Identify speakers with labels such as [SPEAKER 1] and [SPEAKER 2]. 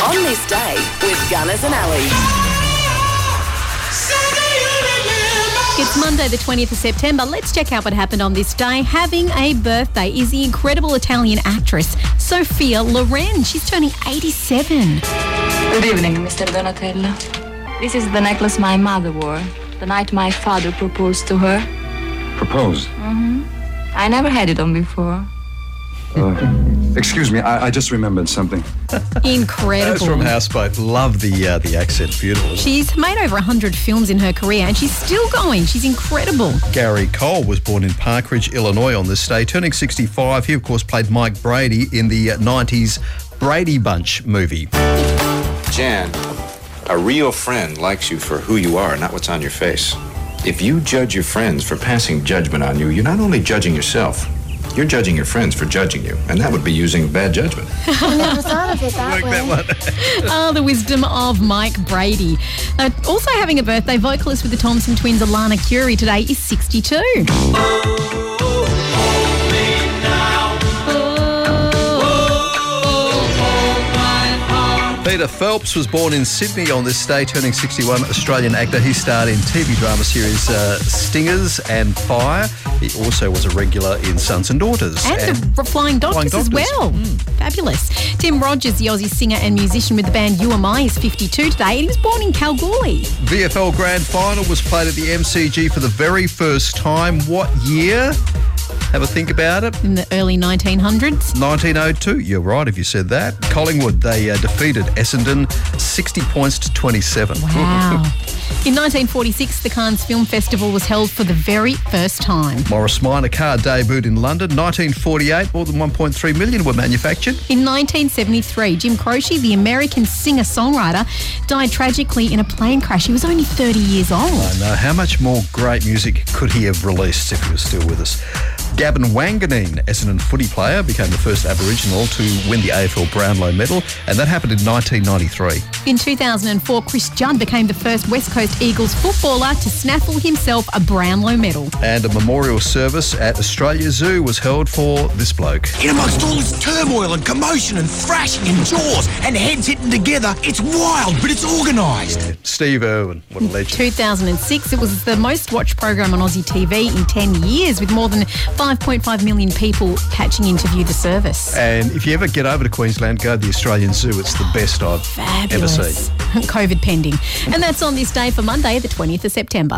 [SPEAKER 1] On this day with Gunners and Ali.
[SPEAKER 2] It's Monday the 20th of September. Let's check out what happened on this day. Having a birthday is the incredible Italian actress Sophia Loren. She's turning 87.
[SPEAKER 3] Good evening, Mr. Donatello. This is the necklace my mother wore the night my father proposed to her.
[SPEAKER 4] Proposed?
[SPEAKER 3] Mm-hmm. I never had it on before.
[SPEAKER 4] Excuse me, I just remembered something.
[SPEAKER 2] Incredible.
[SPEAKER 5] That's from Houseboat. Love the accent. Beautiful.
[SPEAKER 2] She's made over 100 films in her career and she's still going. She's incredible.
[SPEAKER 5] Gary Cole was born in Park Ridge, Illinois on this day, turning 65. He, of course, played Mike Brady in the 90s Brady Bunch movie.
[SPEAKER 6] Jan, a real friend likes you for who you are, not what's on your face. If you judge your friends for passing judgment on you, you're not only judging yourself, you're judging your friends for judging you, and that would be using bad judgment.
[SPEAKER 7] I never thought of it that way.
[SPEAKER 2] The wisdom of Mike Brady. Also having a birthday, vocalist with the Thompson Twins, Alana Curie, today is 62.
[SPEAKER 5] Peter Phelps was born in Sydney on this day, turning 61, Australian actor. He starred in TV drama series Stingers and Fire. He also was a regular in Sons and Daughters.
[SPEAKER 2] And the Flying Doctors as well. Fabulous. Tim Rogers, the Aussie singer and musician with the band You Am I, is 52 today, and he was born in Kalgoorlie.
[SPEAKER 5] VFL Grand Final was played at the MCG for the very first time. What year? Have a think about it.
[SPEAKER 2] In the early 1900s.
[SPEAKER 5] 1902. You're right if you said that. Collingwood, they defeated Essendon 60 points to 27.
[SPEAKER 2] Wow. In 1946, the Cannes Film Festival was held for the very first time.
[SPEAKER 5] Morris Minor car debuted in London. 1948, more than 1.3 million were manufactured.
[SPEAKER 2] In 1973, Jim Croce, the American singer-songwriter, died tragically in a plane crash. He was only 30 years old.
[SPEAKER 5] I know. How much more great music could he have released if he was still with us? Gavin Wanganeen, Essendon footy player, became the first Aboriginal to win the AFL Brownlow medal, and that happened in 1993.
[SPEAKER 2] In 2004, Chris Judd became the first West Coast Eagles footballer to snaffle himself a Brownlow medal.
[SPEAKER 5] And a memorial service at Australia Zoo was held for this bloke.
[SPEAKER 8] In amongst all this turmoil and commotion and thrashing and jaws and heads hitting together, it's wild, but it's organised.
[SPEAKER 5] Steve Irwin, what a legend.
[SPEAKER 2] 2006, it was the most watched program on Aussie TV in 10 years, with more than 5.5 million people catching in to view the service.
[SPEAKER 5] And if you ever get over to Queensland, go to the Australian Zoo. It's the best I've ever seen.
[SPEAKER 2] COVID pending. And that's on this day for Monday, the 20th of September.